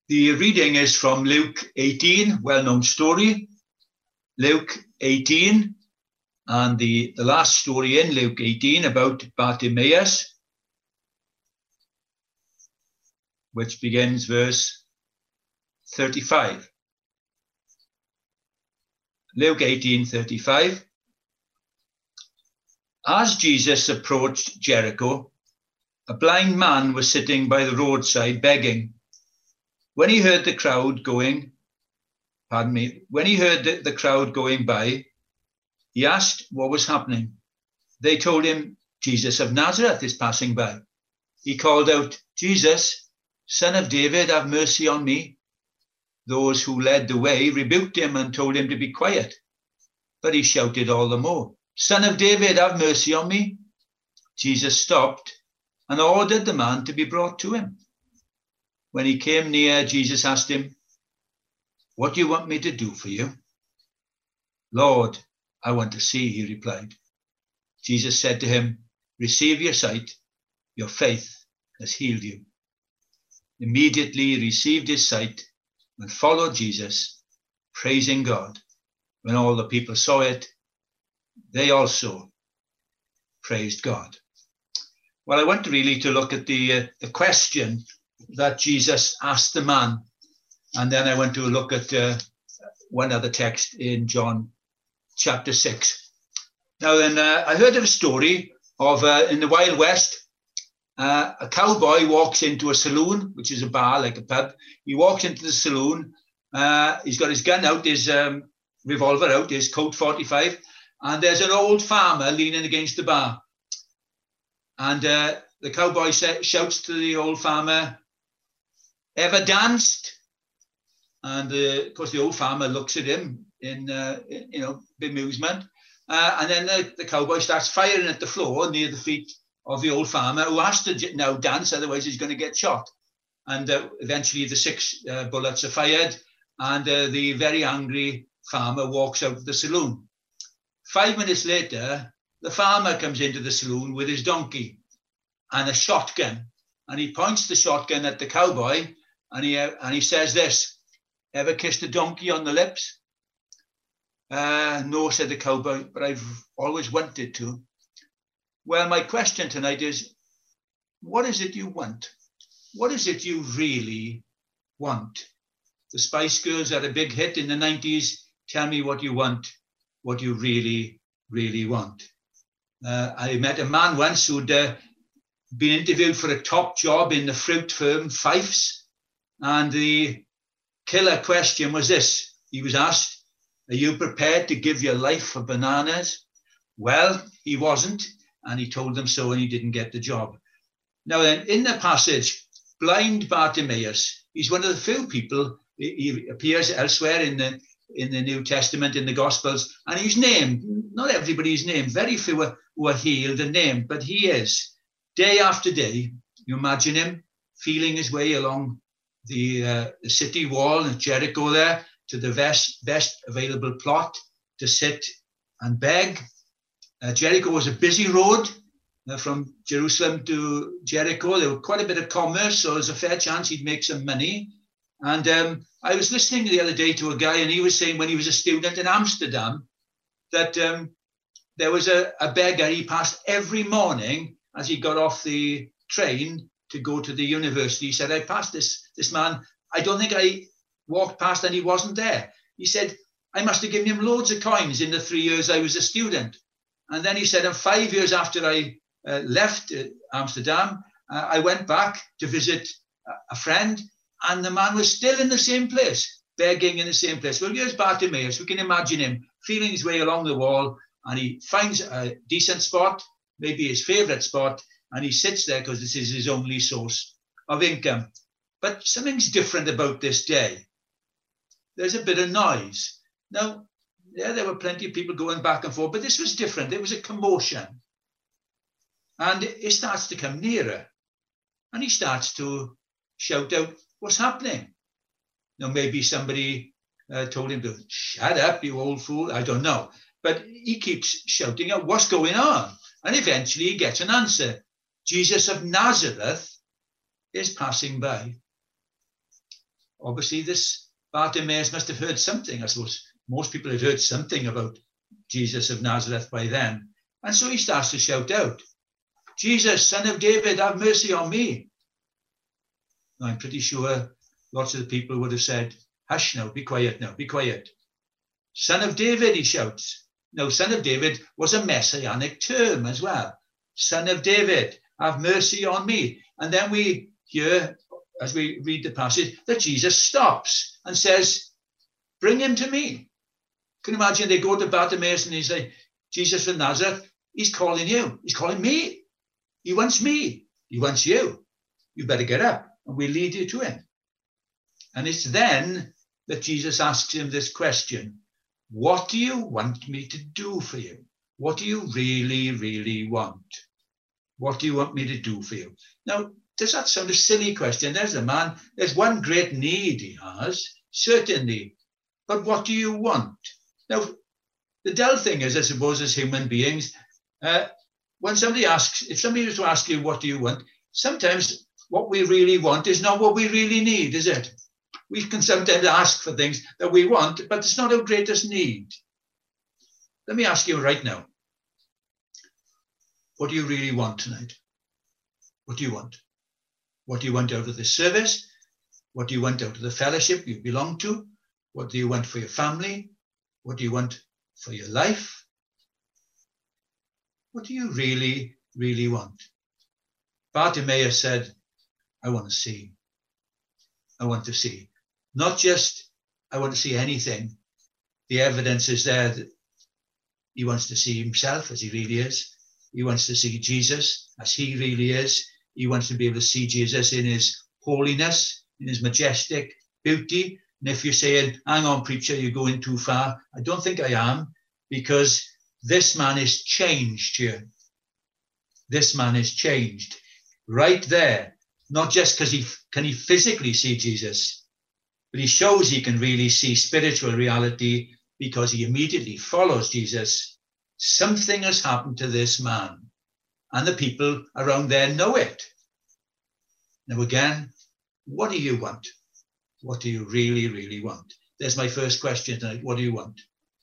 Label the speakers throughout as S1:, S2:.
S1: The reading is from Luke 18, well-known story. Luke 18, and the last story in Luke 18 about Bartimaeus, which begins verse 35. Luke 18:35. As Jesus approached Jericho, a blind man was sitting by the roadside begging. When he heard the crowd going by, he asked what was happening. They told him, Jesus of Nazareth is passing by. He called out, Jesus, Son of David, have mercy on me. Those who led the way rebuked him and told him to be quiet. But he shouted all the more, Son of David, have mercy on me. Jesus stopped and ordered the man to be brought to him. When he came near, Jesus asked him, what do you want me to do for you? Lord, I want to see, he replied. Jesus said to him, receive your sight. Your faith has healed you. Immediately he received his sight and followed Jesus, praising God. When all the people saw it, they also praised God. Well, I want really to look at the question that Jesus asked the man. And then I want to look at one other text in John chapter 6. Now then, I heard of a story of in the Wild West, a cowboy walks into a saloon, which is a bar, like a pub. He walks into the saloon. He's got his gun out, his revolver out, his Colt 45. And there's an old farmer leaning against the bar. And the cowboy shouts to the old farmer, ever danced? And of course, the old farmer looks at him in bemusement. And then the cowboy starts firing at the floor near the feet of the old farmer, who has to now dance, otherwise he's going to get shot. And eventually the 6 bullets are fired, and the very angry farmer walks out of the saloon. 5 minutes later, the farmer comes into the saloon with his donkey and a shotgun, and he points the shotgun at the cowboy, and he says this, ever kissed a donkey on the lips? No, said the cowboy, but I've always wanted to. Well, my question tonight is, what is it you want? What is it you really want? The Spice Girls had a big hit in the 90s. Tell me what you want, what you really, really want. I met a man once who'd been interviewed for a top job in the fruit firm Fifes. And the killer question was this. He was asked, are you prepared to give your life for bananas? Well, he wasn't. And he told them so, and he didn't get the job. Now then, in the passage, blind Bartimaeus, he's one of the few people, he appears elsewhere in the New Testament, in the Gospels, and he's named. Not everybody's named. Very few who are healed and named, but he is. Day after day, you imagine him feeling his way along the city wall of Jericho there to the best available plot to sit and beg. Jericho was a busy road from Jerusalem to Jericho. There was quite a bit of commerce, so there's a fair chance he'd make some money. And I was listening the other day to a guy, and he was saying when he was a student in Amsterdam that there was a beggar he passed every morning as he got off the train to go to the university. He said, I passed this man. I don't think I walked past and he wasn't there. He said, I must have given him loads of coins in the 3 years I was a student. And then he said, and 5 years after I left Amsterdam, I went back to visit a friend, and the man was still in the same place, begging in the same place. Well, here's Bartimaeus. We can imagine him feeling his way along the wall, and he finds a decent spot, maybe his favorite spot, and he sits there because this is his only source of income. But something's different about this day. There's a bit of noise. Now, yeah, there were plenty of people going back and forth, but this was different. There was a commotion. And it starts to come nearer. And he starts to shout out, what's happening? Now, maybe somebody told him to shut up, you old fool. I don't know. But he keeps shouting out, what's going on? And eventually he gets an answer. Jesus of Nazareth is passing by. obviously this Bartimaeus must have heard something. I suppose most people had heard something about Jesus of Nazareth by then. And so he starts to shout out, Jesus, Son of David, have mercy on me. Now, I'm pretty sure lots of the people would have said, hush now, be quiet now, be quiet. Son of David, he shouts. Now, Son of David was a messianic term as well. Son of David, have mercy on me. And then we hear, as we read the passage, that Jesus stops and says, bring him to me. Can you imagine they go to Bartimaeus and he's like, Jesus from Nazareth, he's calling you. He's calling me. He wants me. He wants you. You better get up and we'll lead you to him. And it's then that Jesus asks him this question. What do you want me to do for you? What do you really, really want? What do you want me to do for you? Now, does that sound a silly question? There's a man, there's one great need he has, certainly. But what do you want? Now, the dull thing is, I suppose, as human beings, when somebody asks, if somebody was to ask you, what do you want? Sometimes what we really want is not what we really need, is it? We can sometimes ask for things that we want, but it's not our greatest need. Let me ask you right now. What do you really want tonight? What do you want? What do you want out of this service? What do you want out of the fellowship you belong to? What do you want for your family? What do you want for your life? What do you really, really want? Bartimaeus said, I want to see. I want to see. Not just, I want to see anything. The evidence is there that he wants to see himself as he really is. He wants to see Jesus as he really is. He wants to be able to see Jesus in his holiness, in his majestic beauty. And if you're saying, hang on, preacher, you're going too far, I don't think I am, because this man is changed here. This man is changed right there. Not just because can he physically see Jesus, but he shows he can really see spiritual reality because he immediately follows Jesus. Something has happened to this man, and the people around there know it. Now again, what do you want? What do you really, really want? There's my first question tonight. What do you want?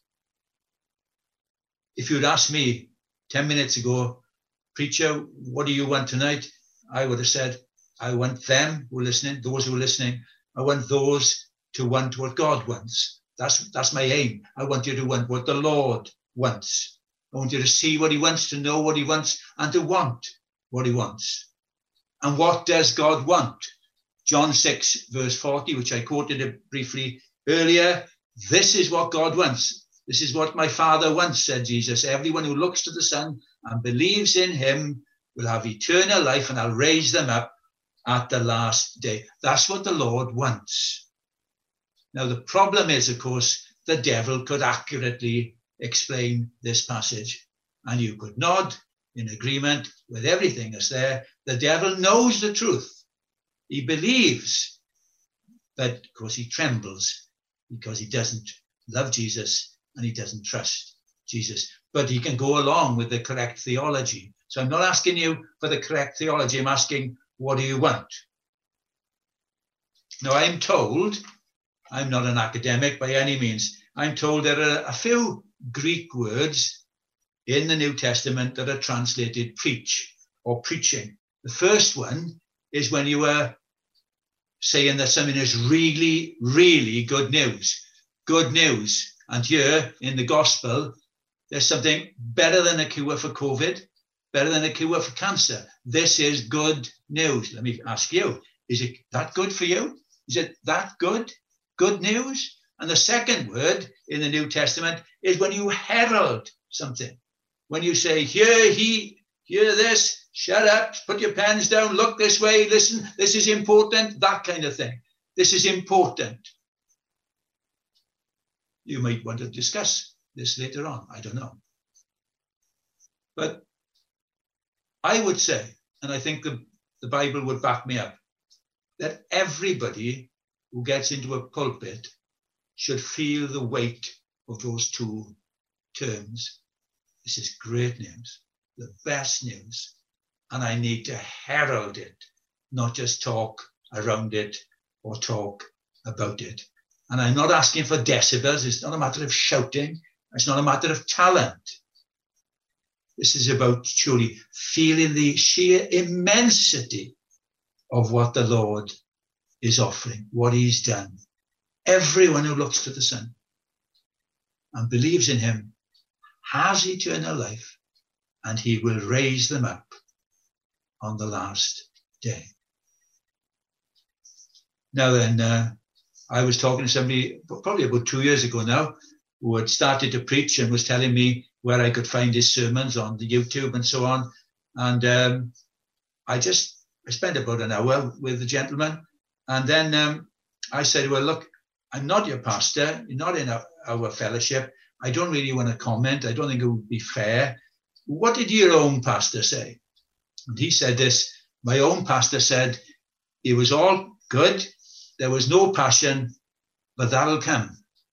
S1: If you'd asked me 10 minutes ago, preacher, what do you want tonight? I would have said, I want them who are listening, those who are listening, I want those to want what God wants. That's my aim. I want you to want what the Lord wants. I want you to see what he wants, to know what he wants, and to want what he wants. And what does God want? John 6, verse 40, which I quoted briefly earlier. This is what God wants. This is what my Father wants, said Jesus. Everyone who looks to the Son and believes in him will have eternal life, and I'll raise them up at the last day. That's what the Lord wants. Now, the problem is, of course, the devil could accurately explain this passage, and you could nod in agreement with everything that's there. The devil knows the truth. He believes, but of course he trembles because he doesn't love Jesus and he doesn't trust Jesus. But he can go along with the correct theology. So I'm not asking you for the correct theology. I'm asking, what do you want? Now, I'm told, I'm not an academic by any means, I'm told there are a few Greek words in the New Testament that are translated preach or preaching. The first one is when you are saying that something is really, really good news. Good news. And here in the gospel, there's something better than a cure for COVID, better than a cure for cancer. This is good news. Let me ask you, is it that good for you? Is it that good? Good news? And the second word in the New Testament is when you herald something. When you say, hear this, shut up, put your pens down, look this way, listen, this is important, that kind of thing. This is important. You might want to discuss this later on, I don't know. But I would say, and I think the Bible would back me up, that everybody who gets into a pulpit should feel the weight of those two terms. This is great news, the best news. And I need to herald it, not just talk around it or talk about it. And I'm not asking for decibels. It's not a matter of shouting. It's not a matter of talent. This is about truly feeling the sheer immensity of what the Lord is offering, what he's done. Everyone who looks to the Son and believes in him has eternal life, and he will raise them up on the last day. Now then, I was talking to somebody probably about 2 years ago now, who had started to preach and was telling me where I could find his sermons on the YouTube and so on. And I spent about an hour with the gentleman. And then I said, well, look, I'm not your pastor. You're not in our fellowship. I don't really want to comment. I don't think it would be fair. What did your own pastor say? And he said this: my own pastor said, it was all good. There was no passion, but that'll come.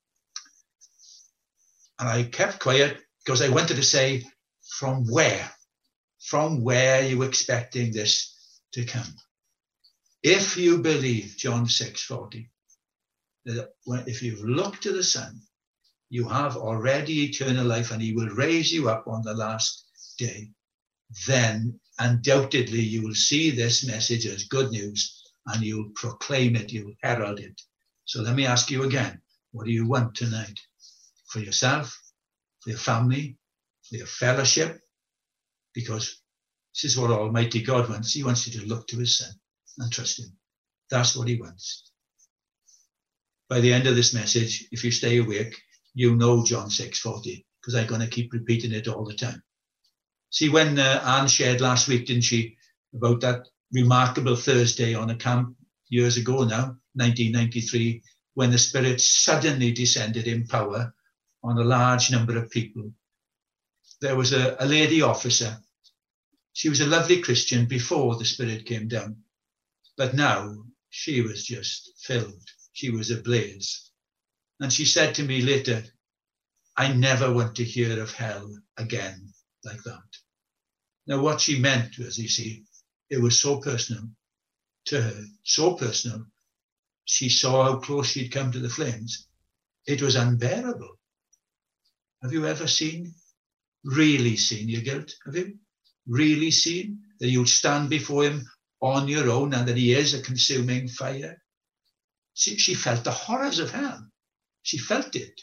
S1: And I kept quiet because I wanted to say, from where? From where are you expecting this to come? If you believe, John 6:40, that if you look to the Son, you have already eternal life and he will raise you up on the last day, then undoubtedly you will see this message as good news and you'll proclaim it, you'll herald it. So let me ask you again, what do you want tonight? For yourself, for your family, for your fellowship? Because this is what Almighty God wants. He wants you to look to his Son and trust him. That's what he wants. By the end of this message, if you stay awake, you know John 6:40, because I'm going to keep repeating it all the time. See, when Anne shared last week, didn't she, about that remarkable Thursday on a camp years ago now, 1993, when the Spirit suddenly descended in power on a large number of people. There was a lady officer. She was a lovely Christian before the Spirit came down, but now she was just filled. She was ablaze. And she said to me later, I never want to hear of hell again like that. Now, what she meant was, you see, it was so personal to her, so personal. She saw how close she'd come to the flames. It was unbearable. Have you ever really seen your guilt? Have you really seen that you'll stand before him on your own and that he is a consuming fire? She felt the horrors of hell. She felt it.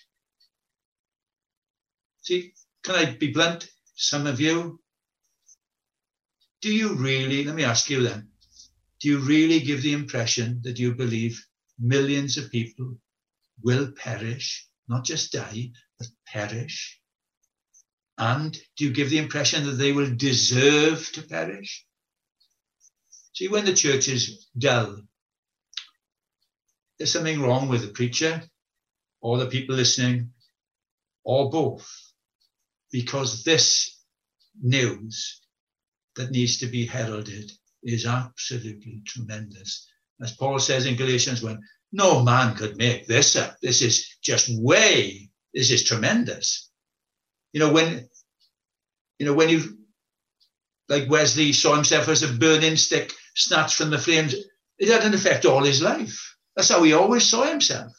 S1: See, can I be blunt? Some of you, do you really, let me ask you then, do you really give the impression that you believe millions of people will perish, not just die, but perish? And do you give the impression that they will deserve to perish? See, when the church is dull, there's something wrong with the preacher or the people listening, or both, because this news that needs to be heralded is absolutely tremendous. As Paul says in Galatians 1, no man could make this up. This is just this is tremendous. When you, like Wesley saw himself as a burning stick snatched from the flames, it had an effect all his life. That's how he always saw himself.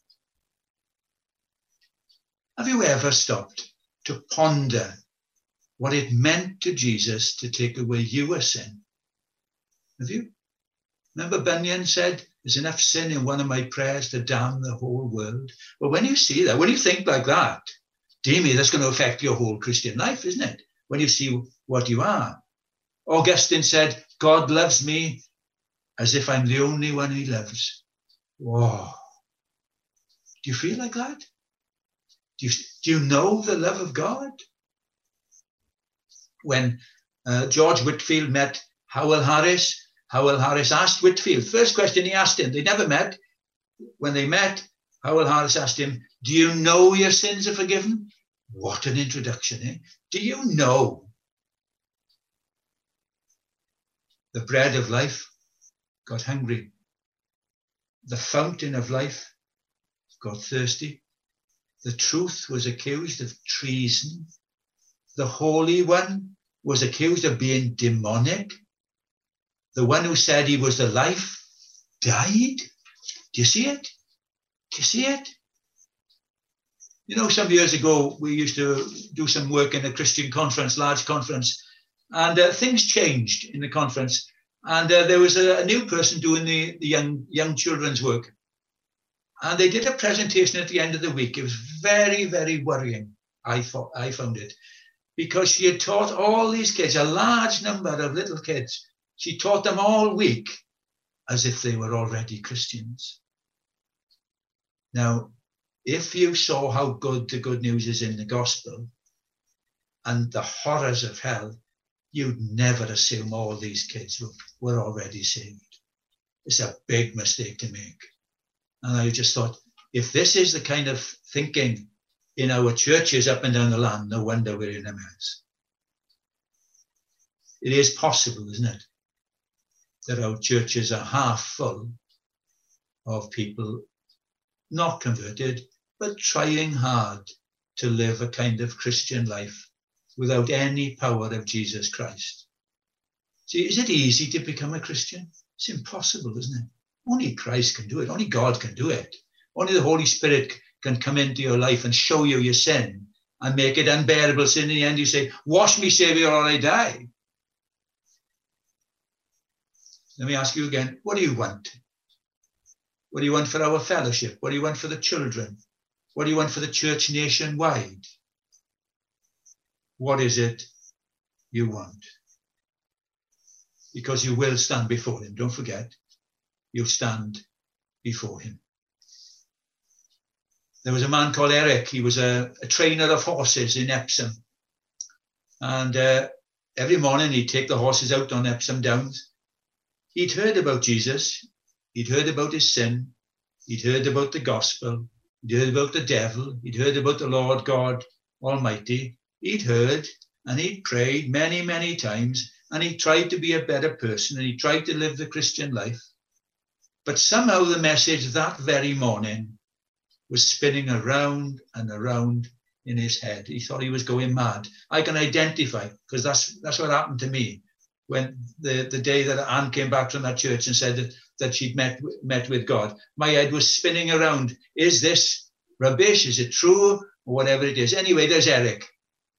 S1: Have you ever stopped to ponder what it meant to Jesus to take away your sin? Have you? Remember Bunyan said, there's enough sin in one of my prayers to damn the whole world. Well, when you see that, when you think like that, dear me, that's going to affect your whole Christian life, isn't it? When you see what you are. Augustine said, God loves me as if I'm the only one he loves. Whoa. Do you feel like that? Do you know the love of God? When George Whitefield met Howell Harris asked Whitefield, first question he asked him, they never met. When they met, Howell Harris asked him, do you know your sins are forgiven? What an introduction, eh? Do you know the bread of life got hungry? The fountain of life got thirsty. The truth was accused of treason. The Holy One was accused of being demonic. The one who said he was the life died. Do you see it? Do you see it? You know, some years ago, we used to do some work in a Christian conference, large conference, and things changed in the conference. And there was a new person doing the young children's work. And they did a presentation at the end of the week. It was very, very worrying, I found it, because she had taught all these kids, a large number of little kids. She taught them all week as if they were already Christians. Now, if you saw how good the good news is in the gospel and the horrors of hell, you'd never assume all these kids were already saved. It's a big mistake to make. And I just thought, if this is the kind of thinking in our churches up and down the land, no wonder we're in a mess. It is possible, isn't it, that our churches are half full of people not converted, but trying hard to live a kind of Christian life without any power of Jesus Christ. See, is it easy to become a Christian? It's impossible, isn't it? Only Christ can do it. Only God can do it. Only the Holy Spirit can come into your life and show you your sin and make it unbearable sin. In the end, you say, wash me, Savior, or I die. Let me ask you again, what do you want? What do you want for our fellowship? What do you want for the children? What do you want for the church nationwide? What is it you want? Because you will stand before him. Don't forget, you'll stand before him. There was a man called Eric. He was a trainer of horses in Epsom. And every morning he'd take the horses out on Epsom Downs. He'd heard about Jesus. He'd heard about his sin. He'd heard about the gospel. He'd heard about the devil. He'd heard about the Lord God Almighty. He'd heard and he'd prayed many, many times, and he tried to be a better person, and he tried to live the Christian life. But somehow the message that very morning was spinning around and around in his head. He thought he was going mad. I can identify, because that's what happened to me when the day that Anne came back from that church and said that she'd met with God. My head was spinning around. Is this rubbish? Is it true? Or whatever it is. Anyway, there's Eric.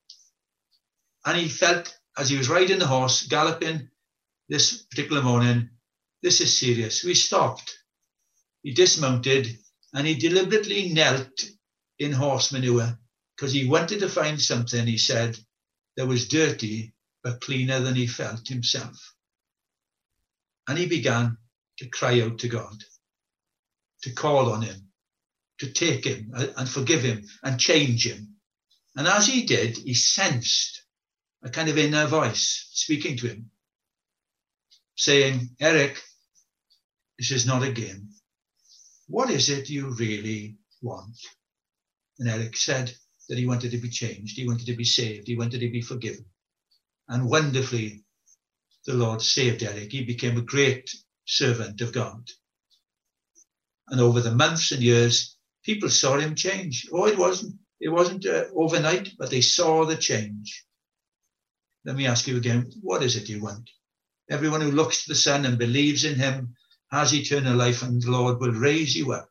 S1: And he felt, as he was riding the horse, galloping this particular morning, this is serious. We stopped. He dismounted and he deliberately knelt in horse manure because he wanted to find something, he said, that was dirty but cleaner than he felt himself. And he began to cry out to God, to call on him, to take him and forgive him and change him. And as he did, he sensed a kind of inner voice speaking to him, saying, Eric, this is not a game. What is it you really want? And Eric said that he wanted to be changed. He wanted to be saved. He wanted to be forgiven. And wonderfully, the Lord saved Eric. He became a great servant of God. And over the months and years, people saw him change. Oh, it wasn't overnight, but they saw the change. Let me ask you again, what is it you want? Everyone who looks to the Son and believes in him has eternal life, and the Lord will raise you up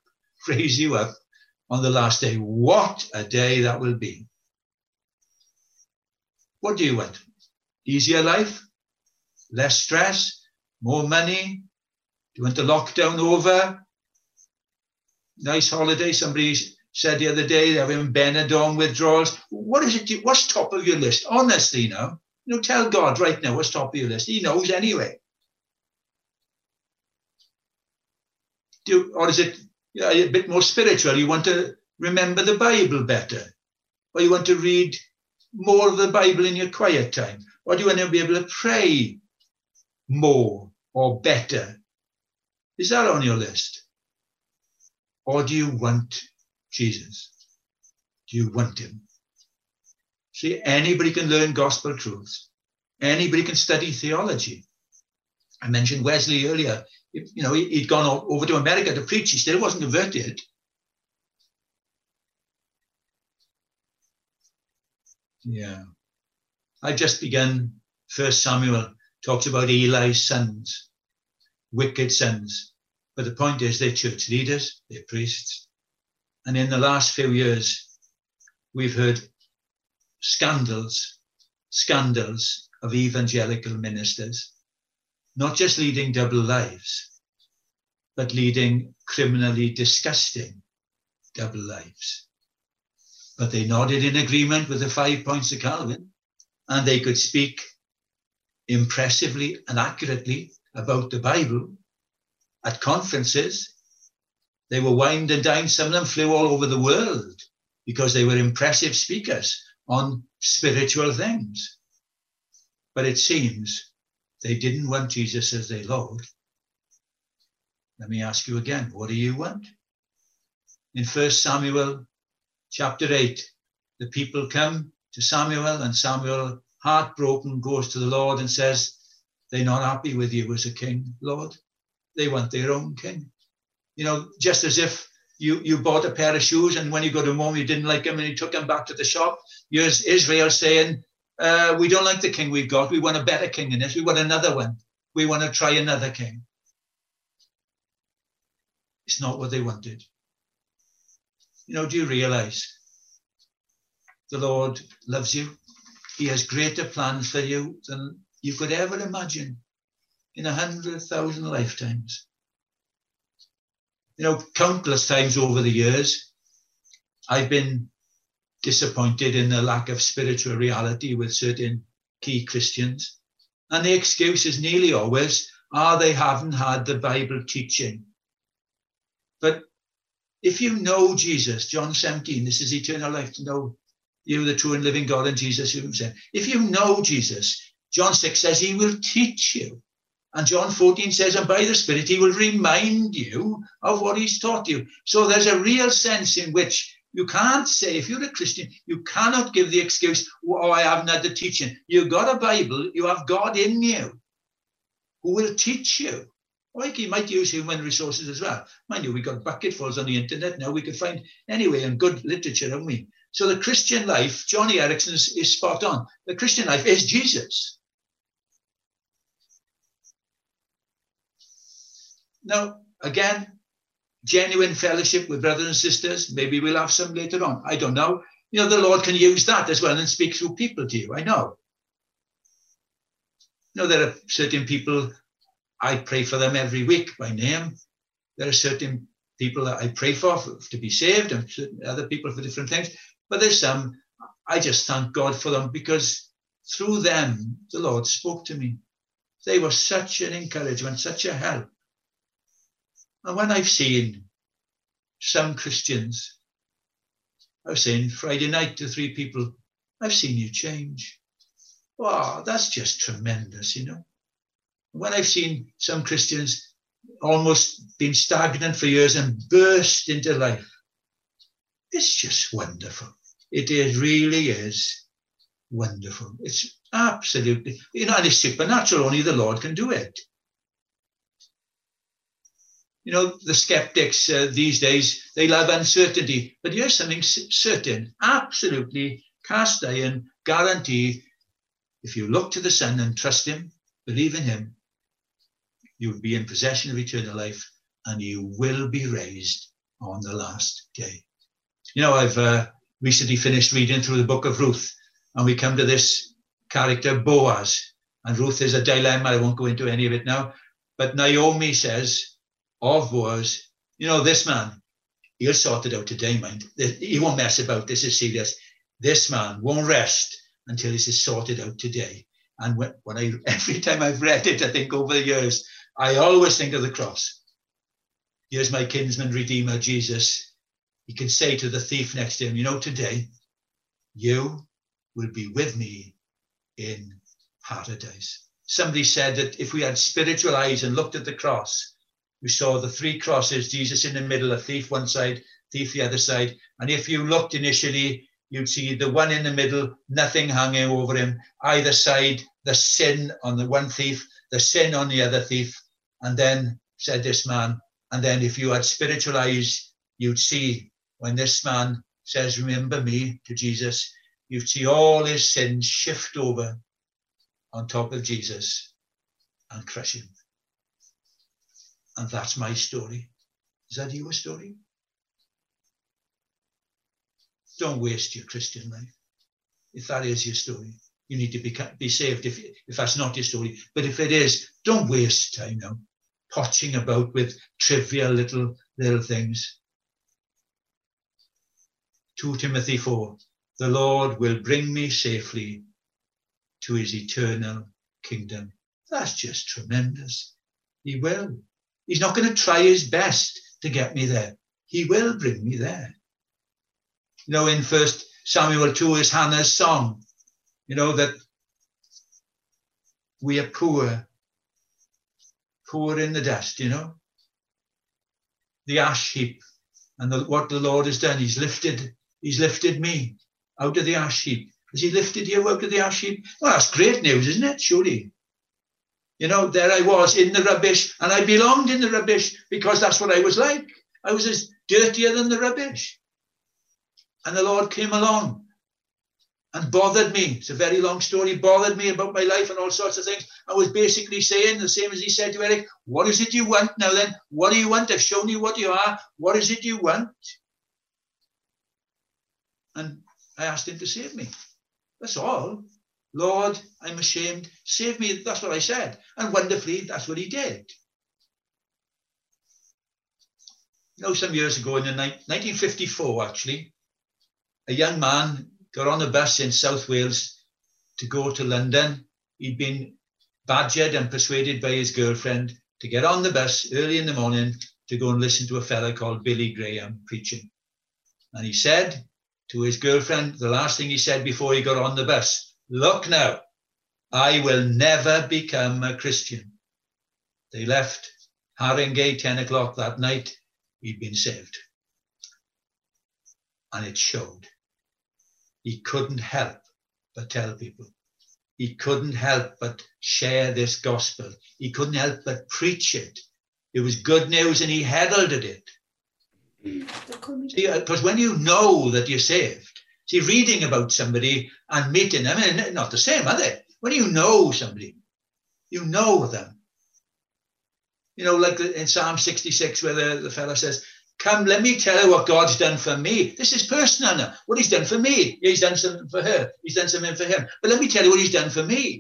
S1: on the last day. What a day that will be. What do you want? Easier life? Less stress? More money? Do you want the lockdown over? Nice holiday? Somebody said the other day they're having Benidorm withdrawals. What is it? What's top of your list? Honestly now. Tell God right now what's top of your list. He knows anyway. Or is it a bit more spiritual? You want to remember the Bible better? Or you want to read more of the Bible in your quiet time? Or do you want to be able to pray more or better? Is that on your list? Or do you want Jesus? Do you want him? See, anybody can learn gospel truths. Anybody can study theology. I mentioned Wesley earlier. He'd gone over to America to preach. He still wasn't converted. Yeah. I just begun 1 Samuel, talks about Eli's sons, wicked sons. But the point is, they're church leaders, they're priests. And in the last few years, we've heard scandals of evangelical ministers, not just leading double lives, but leading criminally disgusting double lives. But they nodded in agreement with the 5 points of Calvin, and they could speak impressively and accurately about the Bible at conferences. They were wined and dined. Some of them flew all over the world because they were impressive speakers on spiritual things. But it seems they didn't want Jesus as their Lord. Let me ask you again, what do you want? In 1 Samuel chapter 8, the people come to Samuel, and Samuel, heartbroken, goes to the Lord and says, they're not happy with you as a king, Lord. They want their own king. You know, just as if you bought a pair of shoes and when you got them home, you didn't like them and you took them back to the shop. Here's Israel saying, we don't like the king we've got. We want a better king than this. We want another one. We want to try another king. It's not what they wanted. You know, do you realize the Lord loves you? He has greater plans for you than you could ever imagine in 100,000 lifetimes. You know, countless times over the years, I've been disappointed in the lack of spiritual reality with certain key Christians. And the excuse is nearly always, they haven't had the Bible teaching. But if you know Jesus, John 17, this is eternal life, to know you, the true and living God, and Jesus whom he sent. If you know Jesus, John 6 says he will teach you. And John 14 says, and by the Spirit, he will remind you of what he's taught you. So there's a real sense in which you can't say, if you're a Christian, you cannot give the excuse, I haven't had the teaching. You've got a Bible, you have God in you who will teach you. Like he might use human resources as well. Mind you, we've got bucketfuls on the internet now. We can find anyway and good literature, haven't we? So the Christian life, Johnny Erickson is spot on. The Christian life is Jesus. Now, again, genuine fellowship with brothers and sisters. Maybe we'll have some later on. I don't know. You know, the Lord can use that as well and speak through people to you. I know. You know, there are certain people, I pray for them every week by name. There are certain people that I pray for to be saved and certain other people for different things. But there's some, I just thank God for them because through them, the Lord spoke to me. They were such an encouragement, such a help. And when I've seen some Christians, I was saying Friday night to 3 people, I've seen you change. Wow, that's just tremendous, you know. When I've seen some Christians almost been stagnant for years and burst into life, it's just wonderful. It really is wonderful. It's absolutely, you know, and it's supernatural. Only the Lord can do it. You know, the skeptics these days, they love uncertainty. But here's something certain, absolutely cast iron guarantee. If you look to the Son and trust him, believe in him, you will be in possession of eternal life and you will be raised on the last day. You know, I've recently finished reading through the book of Ruth, and we come to this character, Boaz. And Ruth is a dilemma. I won't go into any of it now. But Naomi says of Boaz, you know, this man, he'll sort it out today, mind. He won't mess about. This is serious. This man won't rest until this is sorted out today. And every time I've read it, I think over the years, I always think of the cross. Here's my kinsman redeemer, Jesus. He can say to the thief next to him, you know, today you will be with me in paradise. Somebody said that if we had spiritual eyes and looked at the cross, we saw the 3 crosses, Jesus in the middle, a thief one side, thief the other side. And if you looked initially, you'd see the one in the middle, nothing hanging over him. Either side, the sin on the one thief, the sin on the other thief. And then, said this man, and then if you had spiritual eyes, you'd see when this man says, remember me, to Jesus, you'd see all his sins shift over on top of Jesus and crush him. And that's my story. Is that your story? don't waste your Christian life. If that is your story, you need to be saved if that's not your story. But if it is, don't waste time now potching about with trivial little things. 2 Timothy 4, the Lord will bring me safely to his eternal kingdom. That's just tremendous. He will. He's not going to try his best to get me there. He will bring me there. You know, in 1 Samuel 2 is Hannah's song, you know, that we are poor in the dust, you know, the ash heap. And what the Lord has done, he's lifted me out of the ash heap. Has he lifted you out of the ash heap? Well, that's great news, isn't it? Surely. You know, there I was in the rubbish, and I belonged in the rubbish because that's what I was like. I was as dirtier than the rubbish. And the Lord came along and bothered me. It's a very long story. Bothered me about my life and all sorts of things. I was basically saying the same as he said to Eric, what is it you want now then? What do you want? I've shown you what you are. What is it you want? And I asked him to save me. That's all. Lord, I'm ashamed. Save me. That's what I said. And wonderfully, that's what he did. You know, some years ago, in 1954, actually, a young man got on a bus in South Wales to go to London. He'd been badgered and persuaded by his girlfriend to get on the bus early in the morning to go and listen to a fella called Billy Graham preaching. And he said to his girlfriend, the last thing he said before he got on the bus, look now, I will never become a Christian. They left Haringey 10 o'clock that night. He'd been saved. And it showed. He couldn't help but tell people. He couldn't help but share this gospel. He couldn't help but preach it. It was good news and he heralded it. See, because when you know that you're saved, see, reading about somebody and meeting them, I mean, not the same, are they? When you know somebody, you know them. You know, like in Psalm 66, where the fellow says, come, let me tell you what God's done for me. This is personal now. What he's done for me. He's done something for her. He's done something for him. But let me tell you what he's done for me.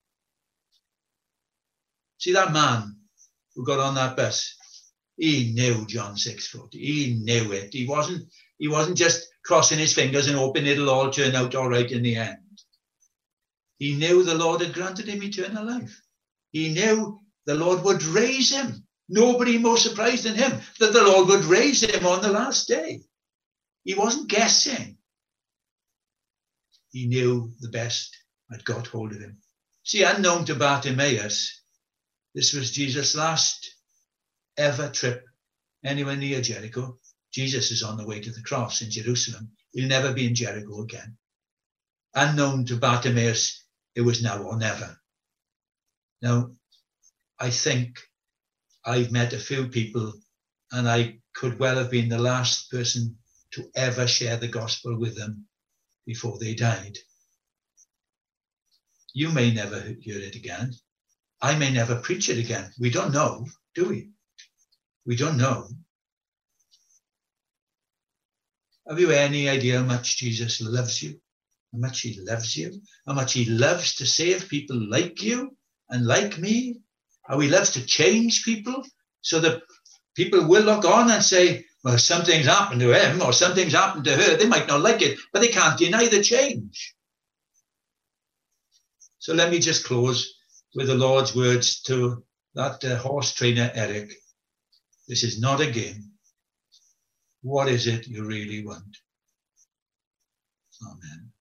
S1: See, that man who got on that bus, he knew John 6:40. He knew it. He wasn't just crossing his fingers and hoping it'll all turn out all right in the end. He knew the Lord had granted him eternal life. He knew the Lord would raise him. Nobody more surprised than him that the Lord would raise him on the last day. He wasn't guessing. He knew the best had got hold of him. See, unknown to Bartimaeus, this was Jesus' last ever trip anywhere near Jericho. Jesus is on the way to the cross in Jerusalem. He'll never be in Jericho again. Unknown to Bartimaeus, it was now or never. Now, I think I've met a few people, and I could well have been the last person to ever share the gospel with them before they died. You may never hear it again. I may never preach it again. We don't know, do we? We don't know. Have you any idea how much Jesus loves you? How much he loves you? How much he loves to save people like you and like me? How he loves to change people so that people will look on and say, well, something's happened to him or something's happened to her. They might not like it, but they can't deny the change. So let me just close with the Lord's words to that horse trainer, Eric. This is not a game. What is it you really want? Amen.